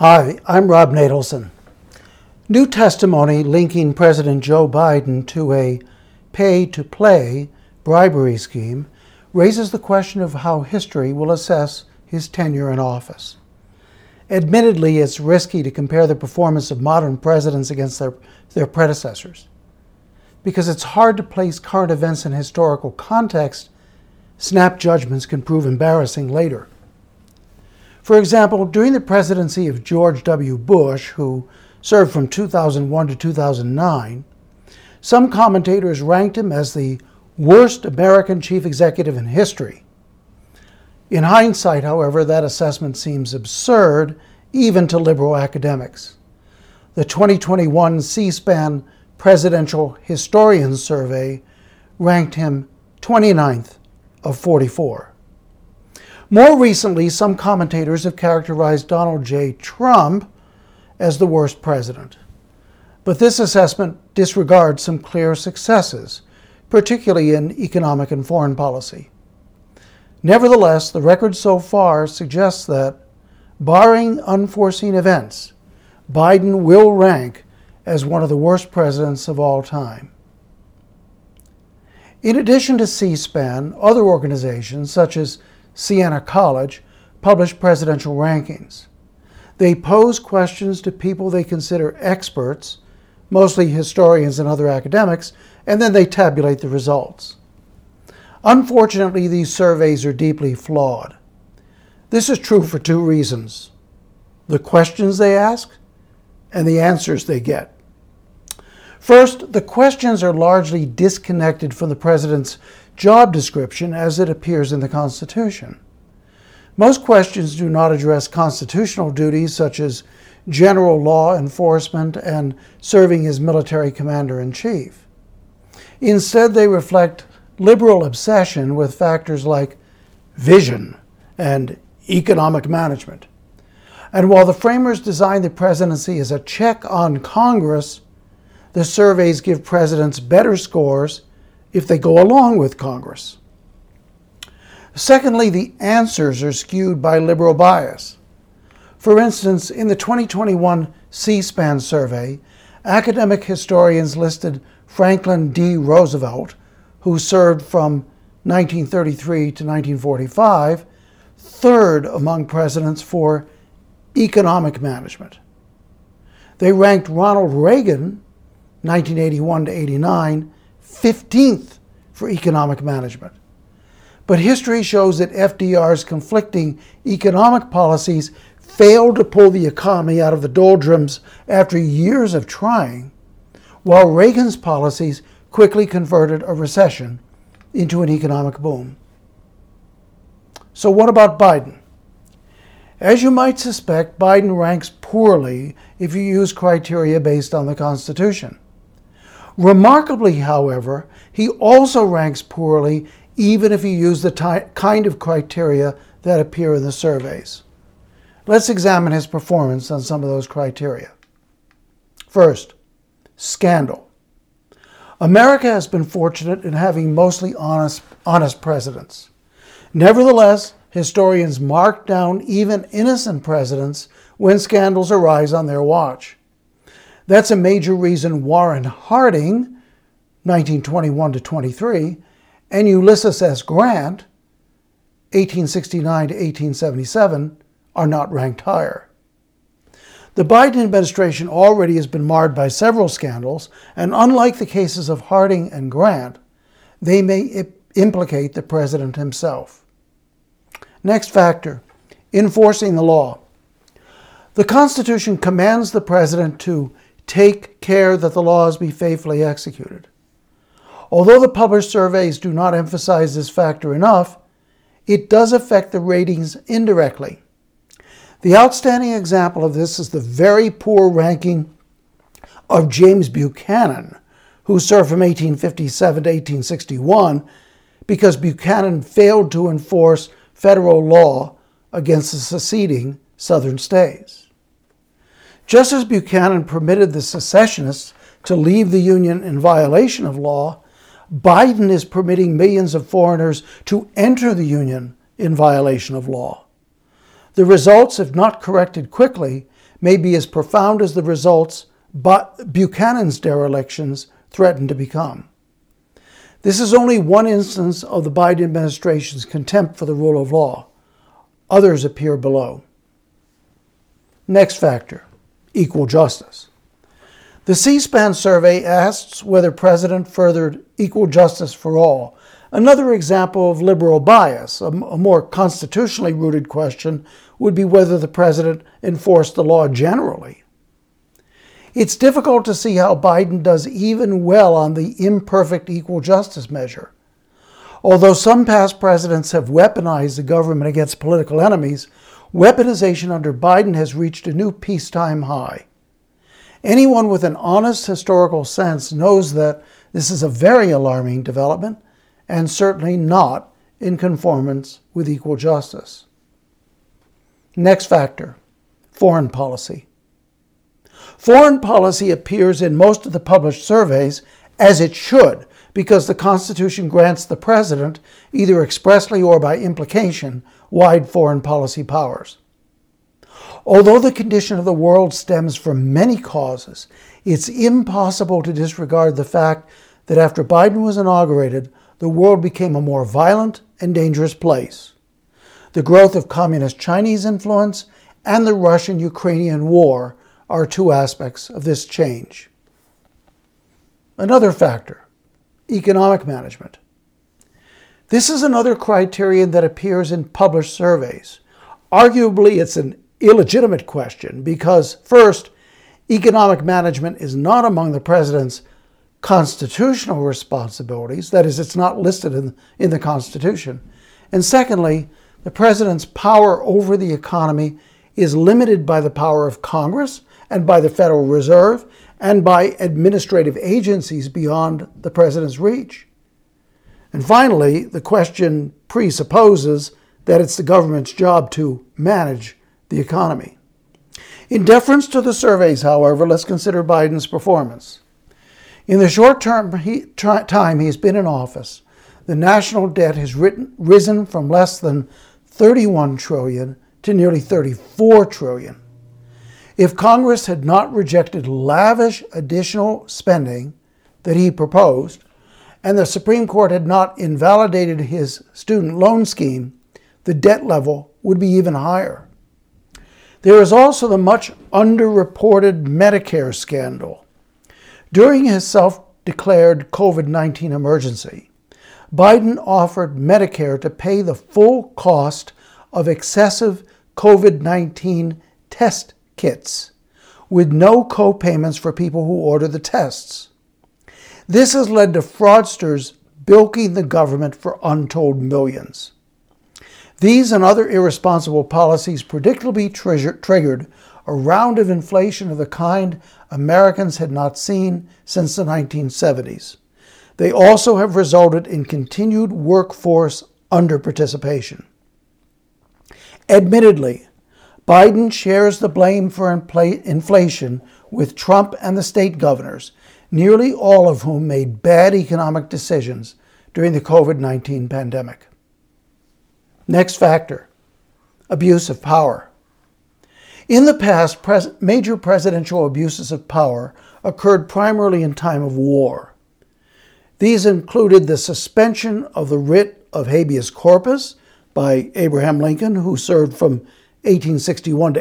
Hi, I'm Rob Natelson. New testimony linking President Joe Biden to a pay-to-play bribery scheme raises the question of how history will assess his tenure in office. Admittedly, it's risky to compare the performance of modern presidents against their predecessors. Because it's hard to place current events in historical context, snap judgments can prove embarrassing later. For example, during the presidency of George W. Bush, who served from 2001 to 2009, some commentators ranked him as the worst American chief executive in history. In hindsight, however, that assessment seems absurd, even to liberal academics. The 2021 C-SPAN Presidential Historians Survey ranked him 29th of 44. More recently, some commentators have characterized Donald J. Trump as the worst president. But this assessment disregards some clear successes, particularly in economic and foreign policy. Nevertheless, the record so far suggests that, barring unforeseen events, Biden will rank as one of the worst presidents of all time. In addition to C-SPAN, other organizations, such as Siena College, publish presidential rankings. They pose questions to people they consider experts, mostly historians and other academics, and then they tabulate the results. Unfortunately, these surveys are deeply flawed. This is true for two reasons: the questions they ask and the answers they get. First, the questions are largely disconnected from the president's job description as it appears in the Constitution. Most questions do not address constitutional duties such as general law enforcement and serving as military commander-in-chief. Instead, they reflect liberal obsession with factors like vision and economic management. And while the framers designed the presidency as a check on Congress, the surveys give presidents better scores if they go along with Congress. Secondly, the answers are skewed by liberal bias. For instance, in the 2021 C-SPAN survey, academic historians listed Franklin D. Roosevelt, who served from 1933 to 1945, third among presidents for economic management. They ranked Ronald Reagan, 1981 to 89, 15th for economic management. But history shows that FDR's conflicting economic policies failed to pull the economy out of the doldrums after years of trying, while Reagan's policies quickly converted a recession into an economic boom. So what about Biden? As you might suspect, Biden ranks poorly if you use criteria based on the Constitution. Remarkably, however, he also ranks poorly even if you use the kind of criteria that appear in the surveys. Let's examine his performance on some of those criteria. First, scandal. America has been fortunate in having mostly honest presidents. Nevertheless, historians mark down even innocent presidents when scandals arise on their watch. That's a major reason Warren Harding, 1921 to 23, and Ulysses S. Grant, 1869 to 1877, are not ranked higher. The Biden administration already has been marred by several scandals, and unlike the cases of Harding and Grant, they may implicate the president himself. Next factor, enforcing the law. The Constitution commands the president to take care that the laws be faithfully executed. Although the published surveys do not emphasize this factor enough, it does affect the ratings indirectly. The outstanding example of this is the very poor ranking of James Buchanan, who served from 1857 to 1861 because Buchanan failed to enforce federal law against the seceding southern states. Just as Buchanan permitted the secessionists to leave the Union in violation of law, Biden is permitting millions of foreigners to enter the Union in violation of law. The results, if not corrected quickly, may be as profound as the results Buchanan's derelictions threaten to become. This is only one instance of the Biden administration's contempt for the rule of law. Others appear below. Next factor, equal justice. The C-SPAN survey asks whether President furthered equal justice for all. Another example of liberal bias, a more constitutionally rooted question, would be whether the president enforced the law generally. It's difficult to see how Biden does even well on the imperfect equal justice measure. Although some past presidents have weaponized the government against political enemies, weaponization under Biden has reached a new peacetime high. Anyone with an honest historical sense knows that this is a very alarming development and certainly not in conformance with equal justice. Next factor, foreign policy. Foreign policy appears in most of the published surveys, as it should, because the Constitution grants the president, either expressly or by implication, wide foreign policy powers. Although the condition of the world stems from many causes, it's impossible to disregard the fact that after Biden was inaugurated, the world became a more violent and dangerous place. The growth of communist Chinese influence and the Russian-Ukrainian war are two aspects of this change. Another factor, economic management. This is another criterion that appears in published surveys. Arguably, it's an illegitimate question because, first, economic management is not among the president's constitutional responsibilities. That is, it's not listed in the Constitution. And secondly, the president's power over the economy is limited by the power of Congress and by the Federal Reserve and by administrative agencies beyond the president's reach. And finally, the question presupposes that it's the government's job to manage the economy. In deference to the surveys, however, let's consider Biden's performance. In the short time he's been in office, the national debt has risen from less than $31 trillion to nearly $34 trillion. If Congress had not rejected lavish additional spending that he proposed, and the Supreme Court had not invalidated his student loan scheme, the debt level would be even higher. There is also the much underreported Medicare scandal. During his self-declared COVID-19 emergency, Biden offered Medicare to pay the full cost of excessive COVID-19 test kits, with no co-payments for people who order the tests. This has led to fraudsters bilking the government for untold millions. These and other irresponsible policies predictably triggered a round of inflation of the kind Americans had not seen since the 1970s. They also have resulted in continued workforce underparticipation. Admittedly, Biden shares the blame for inflation with Trump and the state governors, nearly all of whom made bad economic decisions during the COVID-19 pandemic. Next factor, abuse of power. In the past, major presidential abuses of power occurred primarily in time of war. These included the suspension of the writ of habeas corpus by Abraham Lincoln, who served from 1861 to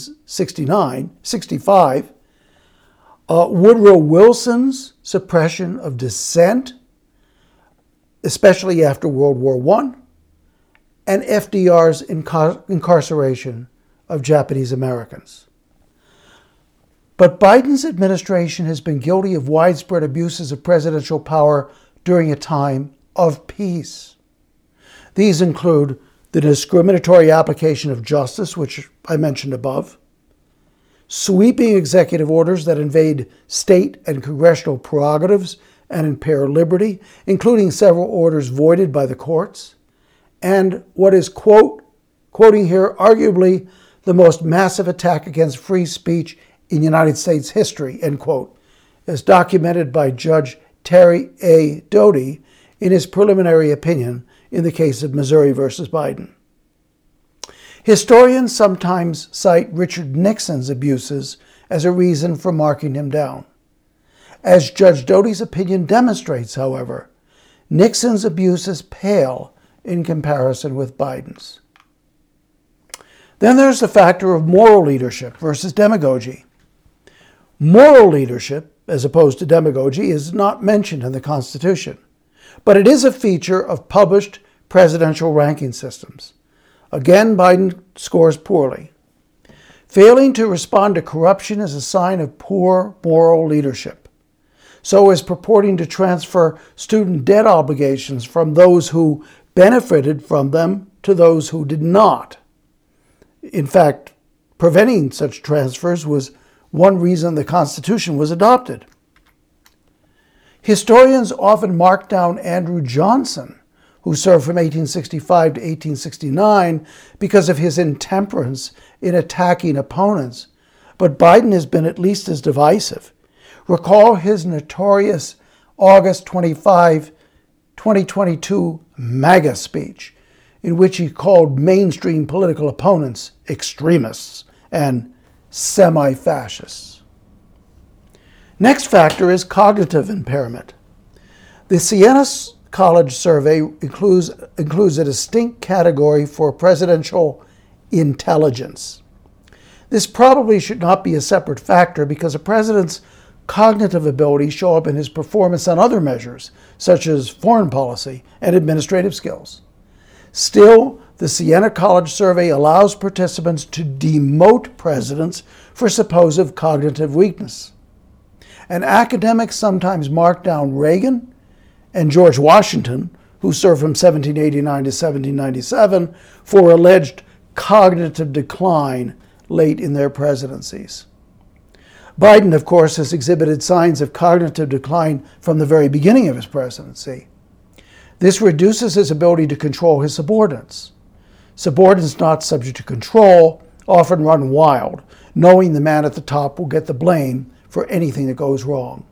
1865, Woodrow Wilson's suppression of dissent, especially after World War I, and FDR's incarceration of Japanese Americans. But Biden's administration has been guilty of widespread abuses of presidential power during a time of peace. These include the discriminatory application of justice, which I mentioned above, sweeping executive orders that invade state and congressional prerogatives and impair liberty, including several orders voided by the courts, and what is, quoting here, arguably the most massive attack against free speech in United States history, end quote, as documented by Judge Terry A. Doughty in his preliminary opinion in the case of Missouri versus Biden. Historians sometimes cite Richard Nixon's abuses as a reason for marking him down. As Judge Doty's opinion demonstrates, however, Nixon's abuses pale in comparison with Biden's. Then there's the factor of moral leadership versus demagogy. Moral leadership, as opposed to demagogy, is not mentioned in the Constitution, but it is a feature of published presidential ranking systems. Again, Biden scores poorly. Failing to respond to corruption is a sign of poor moral leadership. So is purporting to transfer student debt obligations from those who benefited from them to those who did not. In fact, preventing such transfers was one reason the Constitution was adopted. Historians often mark down Andrew Johnson, who served from 1865 to 1869, because of his intemperance in attacking opponents. But Biden has been at least as divisive. Recall his notorious August 25, 2022 MAGA speech, in which he called mainstream political opponents extremists and semi-fascists. Next factor is cognitive impairment. The Siena College survey includes a distinct category for presidential intelligence. This probably should not be a separate factor because a president's cognitive abilities show up in his performance on other measures, such as foreign policy and administrative skills. Still, the Siena College survey allows participants to demote presidents for supposed cognitive weakness. And academics sometimes mark down Reagan and George Washington, who served from 1789 to 1797, for alleged cognitive decline late in their presidencies. Biden, of course, has exhibited signs of cognitive decline from the very beginning of his presidency. This reduces his ability to control his subordinates. Subordinates not subject to control often run wild, knowing the man at the top will get the blame for anything that goes wrong.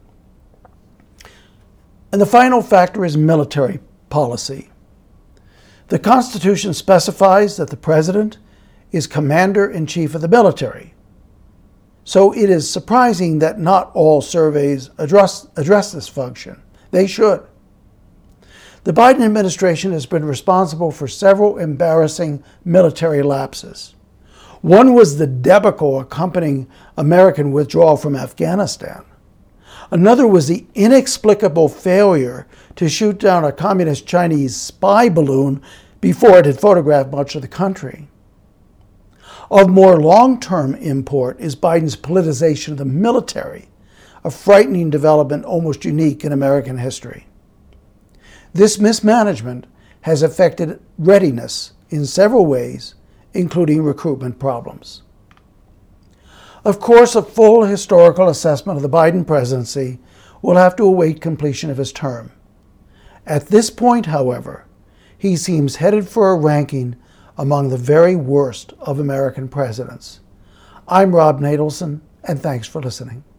And the final factor is military policy. The Constitution specifies that the president is commander-in-chief of the military. So it is surprising that not all surveys address this function. They should. The Biden administration has been responsible for several embarrassing military lapses. One was the debacle accompanying American withdrawal from Afghanistan. Another was the inexplicable failure to shoot down a communist Chinese spy balloon before it had photographed much of the country. Of more long-term import is Biden's politicization of the military, a frightening development almost unique in American history. This mismanagement has affected readiness in several ways, including recruitment problems. Of course, a full historical assessment of the Biden presidency will have to await completion of his term. At this point, however, he seems headed for a ranking among the very worst of American presidents. I'm Rob Natelson, and thanks for listening.